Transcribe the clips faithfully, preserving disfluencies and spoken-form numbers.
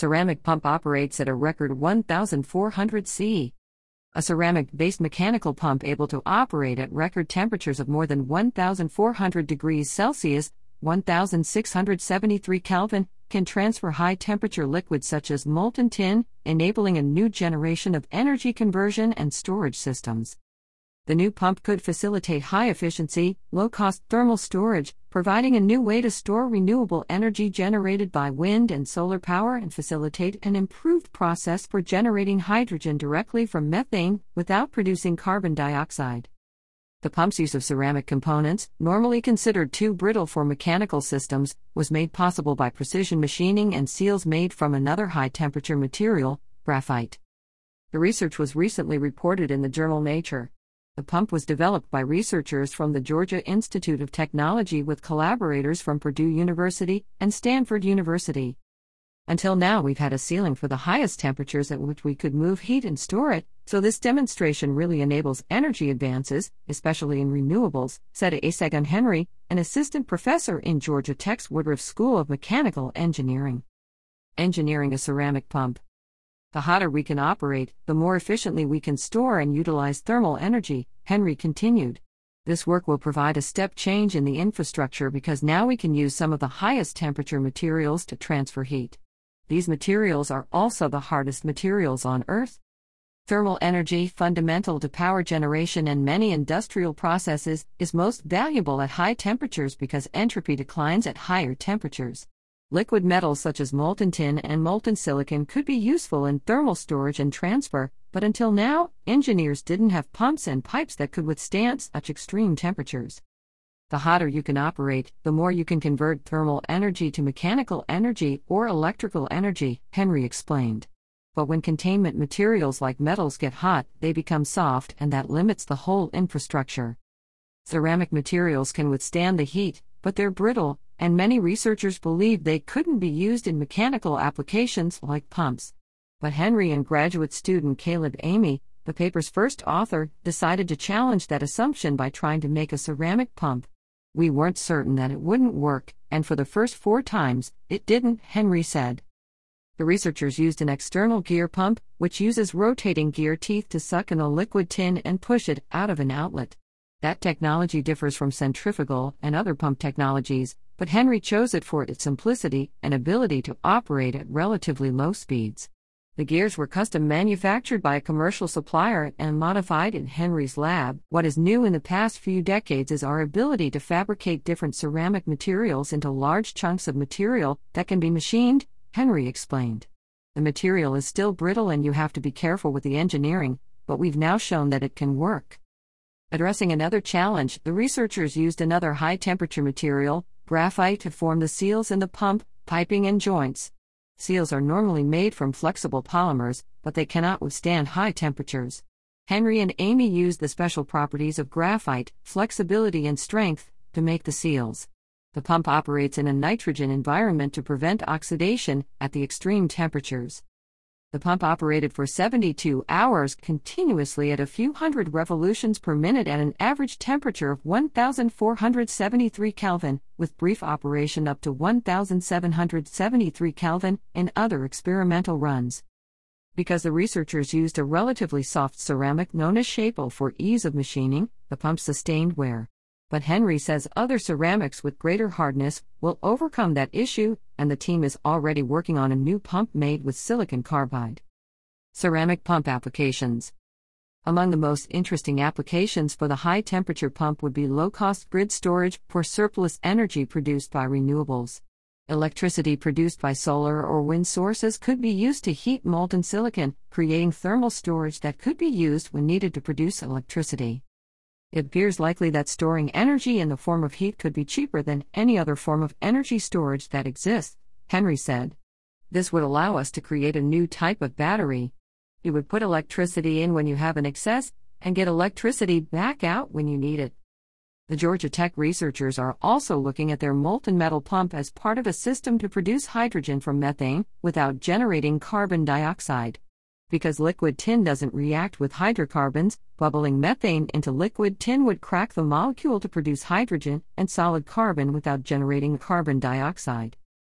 ceramic pump operates at a record one thousand four hundred C. A ceramic-based mechanical pump able to operate at record temperatures of more than one thousand four hundred degrees Celsius, one thousand six hundred seventy-three Kelvin, can transfer high-temperature liquids such as molten tin, enabling a new generation of energy conversion and storage systems. The new pump could facilitate high-efficiency, low-cost thermal storage, providing a new way to store renewable energy generated by wind and solar power and facilitate an improved process for generating hydrogen directly from methane without producing carbon dioxide. The pump's use of ceramic components, normally considered too brittle for mechanical systems, was made possible by precision machining and seals made from another high-temperature material, graphite. The research was recently reported in the journal Nature. The pump was developed by researchers from the Georgia Institute of Technology with collaborators from Purdue University and Stanford University. Until now, we've had a ceiling for the highest temperatures at which we could move heat and store it, so this demonstration really enables energy advances, especially in renewables, said Asegun Henry, an assistant professor in Georgia Tech's Woodruff School of Mechanical Engineering. Engineering a ceramic pump. The hotter we can operate, the more efficiently we can store and utilize thermal energy, Henry continued. This work will provide a step change in the infrastructure because now we can use some of the highest temperature materials to transfer heat. These materials are also the hardest materials on Earth. Thermal energy, fundamental to power generation and many industrial processes, is most valuable at high temperatures because entropy declines at higher temperatures. Liquid metals such as molten tin and molten silicon could be useful in thermal storage and transfer, but until now, engineers didn't have pumps and pipes that could withstand such extreme temperatures. The hotter you can operate, the more you can convert thermal energy to mechanical energy or electrical energy, Henry explained. But when containment materials like metals get hot, they become soft, and that limits the whole infrastructure. Ceramic materials can withstand the heat, but they're brittle, and many researchers believe they couldn't be used in mechanical applications like pumps. But Henry and graduate student Caleb Amy, the paper's first author, decided to challenge that assumption by trying to make a ceramic pump. We weren't certain that it wouldn't work, and for the first four times, it didn't, Henry said. The researchers used an external gear pump, which uses rotating gear teeth to suck in a liquid tin and push it out of an outlet. That technology differs from centrifugal and other pump technologies, but Henry chose it for its simplicity and ability to operate at relatively low speeds. The gears were custom manufactured by a commercial supplier and modified in Henry's lab. What is new in the past few decades is our ability to fabricate different ceramic materials into large chunks of material that can be machined, Henry explained. The material is still brittle and you have to be careful with the engineering, but we've now shown that it can work. Addressing another challenge, the researchers used another high-temperature material, graphite, to form the seals in the pump, piping and joints. Seals are normally made from flexible polymers, but they cannot withstand high temperatures. Henry and Amy used the special properties of graphite, flexibility and strength, to make the seals. The pump operates in a nitrogen environment to prevent oxidation at the extreme temperatures. The pump operated for seventy-two hours continuously at a few hundred revolutions per minute at an average temperature of one thousand four hundred seventy-three Kelvin, with brief operation up to one thousand seven hundred seventy-three Kelvin in other experimental runs. Because the researchers used a relatively soft ceramic known as Shaple for ease of machining, the pump sustained wear. But Henry says other ceramics with greater hardness will overcome that issue, and the team is already working on a new pump made with silicon carbide. Ceramic pump applications. Among the most interesting applications for the high-temperature pump would be low-cost grid storage for surplus energy produced by renewables. Electricity produced by solar or wind sources could be used to heat molten silicon, creating thermal storage that could be used when needed to produce electricity. It appears likely that storing energy in the form of heat could be cheaper than any other form of energy storage that exists, Henry said. This would allow us to create a new type of battery. You would put electricity in when you have an excess, and get electricity back out when you need it. The Georgia Tech researchers are also looking at their molten metal pump as part of a system to produce hydrogen from methane without generating carbon dioxide. Because liquid tin doesn't react with hydrocarbons, bubbling methane into liquid tin would crack the molecule to produce hydrogen and solid carbon without generating carbon dioxide.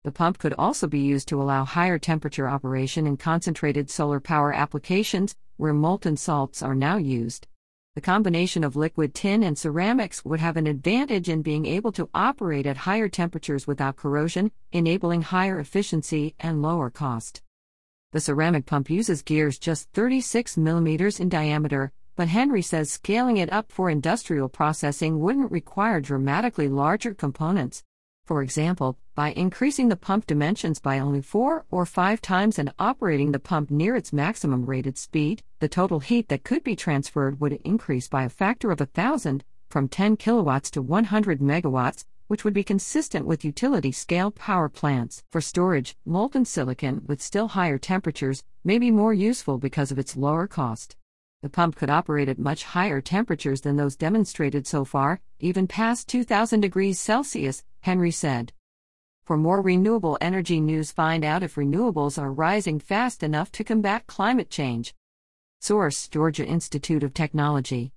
The pump could also be used to allow higher temperature operation in concentrated solar power applications, where molten salts are now used. The combination of liquid tin and ceramics would have an advantage in being able to operate at higher temperatures without corrosion, enabling higher efficiency and lower cost. The ceramic pump uses gears just thirty-six millimeters in diameter, but Henry says scaling it up for industrial processing wouldn't require dramatically larger components. For example, by increasing the pump dimensions by only four or five times and operating the pump near its maximum rated speed, the total heat that could be transferred would increase by a factor of a thousand, from ten kilowatts to one hundred megawatts, which would be consistent with utility-scale power plants. For storage, molten silicon with still higher temperatures may be more useful because of its lower cost. The pump could operate at much higher temperatures than those demonstrated so far, even past two thousand degrees Celsius, Henry said. For more renewable energy news, find out if renewables are rising fast enough to combat climate change. Source: Georgia Institute of Technology.